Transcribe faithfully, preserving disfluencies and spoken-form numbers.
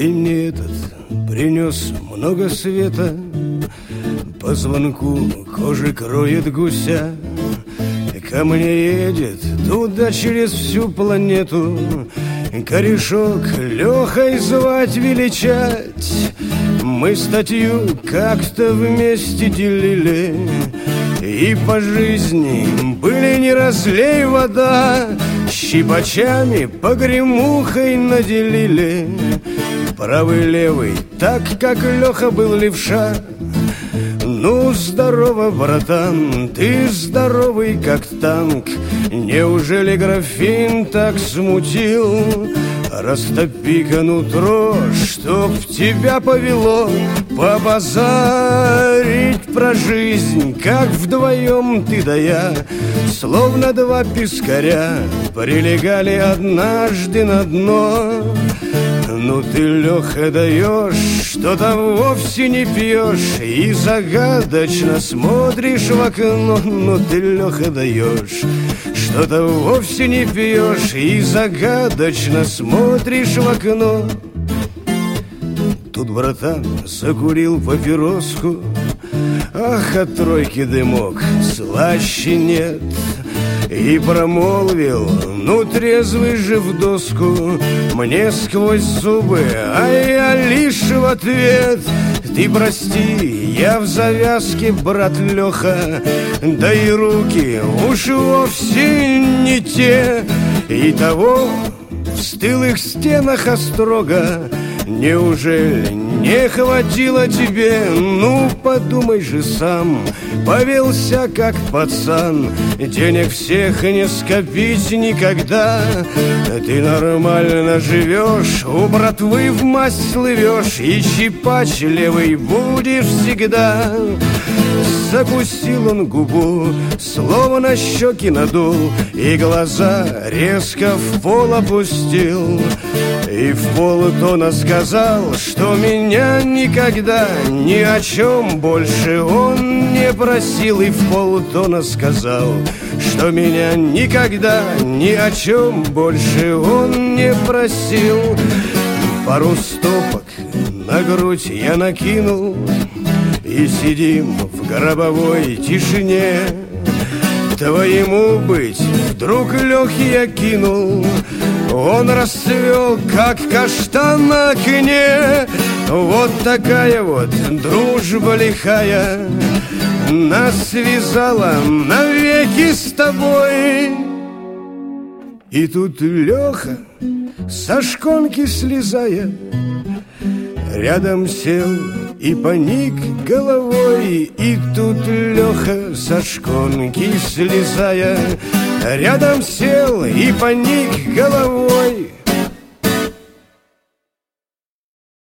День мне этот принес много света, по звонку кожи кроет гуся. Ко мне едет туда через всю планету корешок Лехой звать величать. Мы статью как-то вместе делили, и по жизни были не разлей вода. Щипачами погремухой наделили, правый-левый, так как Леха был левша. Ну, здорово, братан, ты здоровый, как танк. Неужели графин так смутил? Растопи-ка нутро, чтоб тебя повело побазарить про жизнь, как вдвоем ты да я, словно два пескаря, прилегали однажды на дно. Ну ты, Леха, даешь, что-то вовсе не пьешь и загадочно смотришь в окно. Ну ты, Леха, даешь, что-то вовсе не пьешь и загадочно смотришь в окно. Тут братан закурил папироску, ах, от тройки дымок слаще нет, и промолвил, ну трезвый же в доску, мне сквозь зубы, а я лишь в ответ: ты прости, я в завязке, брат Леха, да и руки уж вовсе не те. И того в стылых стенах острога неужели не хватило тебе? Ну, подумай же сам, повелся как пацан, денег всех не скопить никогда. Ты нормально живешь, у братвы в масть слывешь, и щипач левый будешь всегда. Закусил он губу, словно щеки надул, и глаза резко в пол опустил, и в полутона сказал, что меня никогда ни о чем больше он не просил. И в полутона сказал, что меня никогда ни о чем больше он не просил. Пару стопок на грудь я накинул, и сидим в гробовой тишине. Твоему быть вдруг Лехи я кинул, он расцвел, как каштан на окне. Вот такая вот дружба лихая нас связала навеки с тобой. И тут Леха, со шконки слезая, рядом сел и поник головой. И тут Леха, со шконки слезая, рядом сел и поник головой.